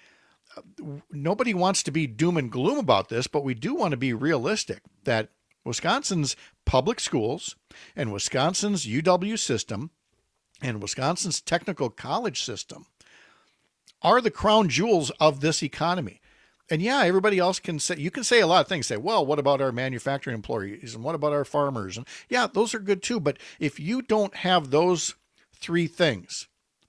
nobody wants to be doom and gloom about this, but we do want to be realistic that Wisconsin's public schools and Wisconsin's U W system and Wisconsin's technical college system are the crown jewels of this economy. And yeah, everybody else can say, you can say a lot of things, say, well, what about our manufacturing employees? And what about our farmers? And yeah, those are good too. But if you don't have those three things,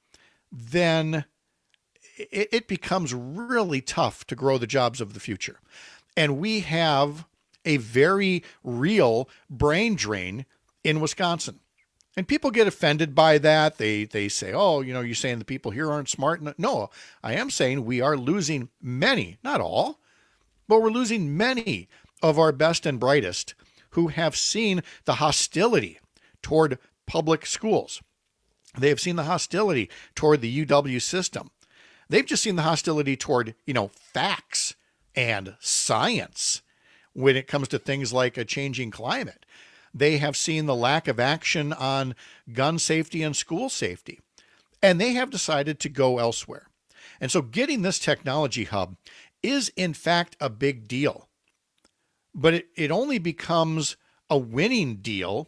then it, it becomes really tough to grow the jobs of the future. And we have a very real brain drain in Wisconsin. And people get offended by that. They they say, oh, you know, you're saying the people here aren't smart. No, I am saying we are losing many, not all, but we're losing many of our best and brightest who have seen the hostility toward public schools. They have seen the hostility toward the U W system. They've just seen the hostility toward, you know, facts and science when it comes to things like a changing climate. They have seen the lack of action on gun safety and school safety, and they have decided to go elsewhere. And so getting this technology hub is, in fact, a big deal. But it, it only becomes a winning deal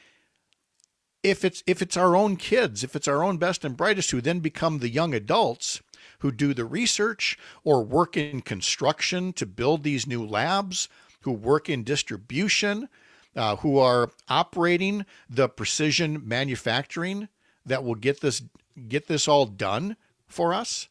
if it's if it's our own kids, if it's our own best and brightest who then become the young adults who do the research or work in construction to build these new labs, who work in distribution, Uh, who are operating the precision manufacturing that will get this get this all done for us.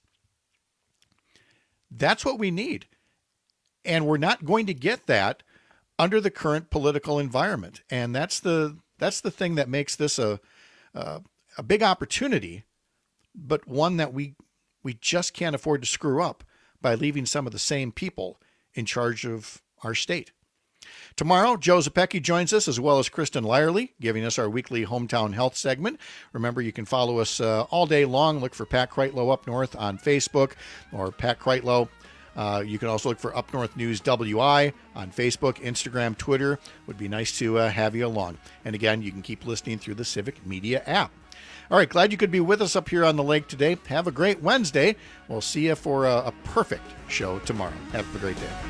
That's what we need. And we're not going to get that under the current political environment. And that's the that's the thing that makes this a uh, a big opportunity, but one that we we just can't afford to screw up by leaving some of the same people in charge of our state. Tomorrow, Joe Zepecki joins us, as well as Kristen Lyerly, giving us our weekly Hometown Health segment. Remember, you can follow us uh, all day long. Look for Pat Kreitlow Up North on Facebook, or Pat Kreitlow. Uh, you can also look for Up North News W I on Facebook, Instagram, Twitter. Would be nice to uh, have you along. And again, you can keep listening through the Civic Media app. All right, glad you could be with us up here on the lake today. Have a great Wednesday. We'll see you for a, a perfect show tomorrow. Have a great day.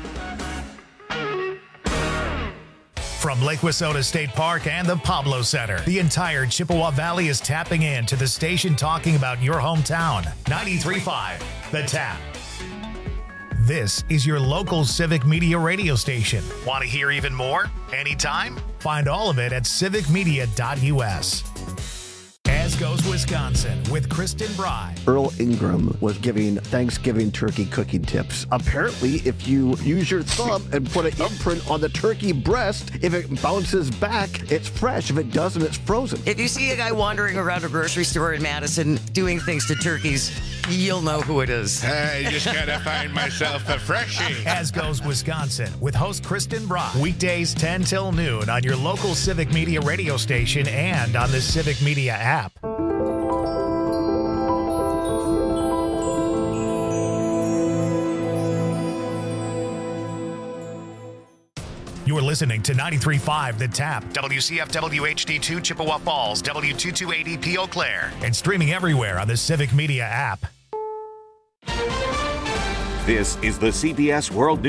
From Lake Wissota State Park and the Pablo Center, the entire Chippewa Valley is tapping in to the station talking about your hometown. ninety-three point five, The Tap. This is your local Civic Media radio station. Want to hear even more? Anytime? Find all of it at civic media dot u s. As Goes Wisconsin with Kristen Bry. Earl Ingram was giving Thanksgiving turkey cooking tips. Apparently, if you use your thumb and put an imprint on the turkey breast, if it bounces back, it's fresh. If it doesn't, it's frozen. If you see a guy wandering around a grocery store in Madison doing things to turkeys, you'll know who it is. I just gotta find myself a freshie. As Goes Wisconsin with host Kristen Brock. Weekdays ten till noon on your local Civic Media radio station and on the Civic Media app. You're listening to ninety-three point five The Tap, W C F W H D two Chippewa Falls, W two two eighty P Eau Claire, and streaming everywhere on the Civic Media app. This is the C B S World News.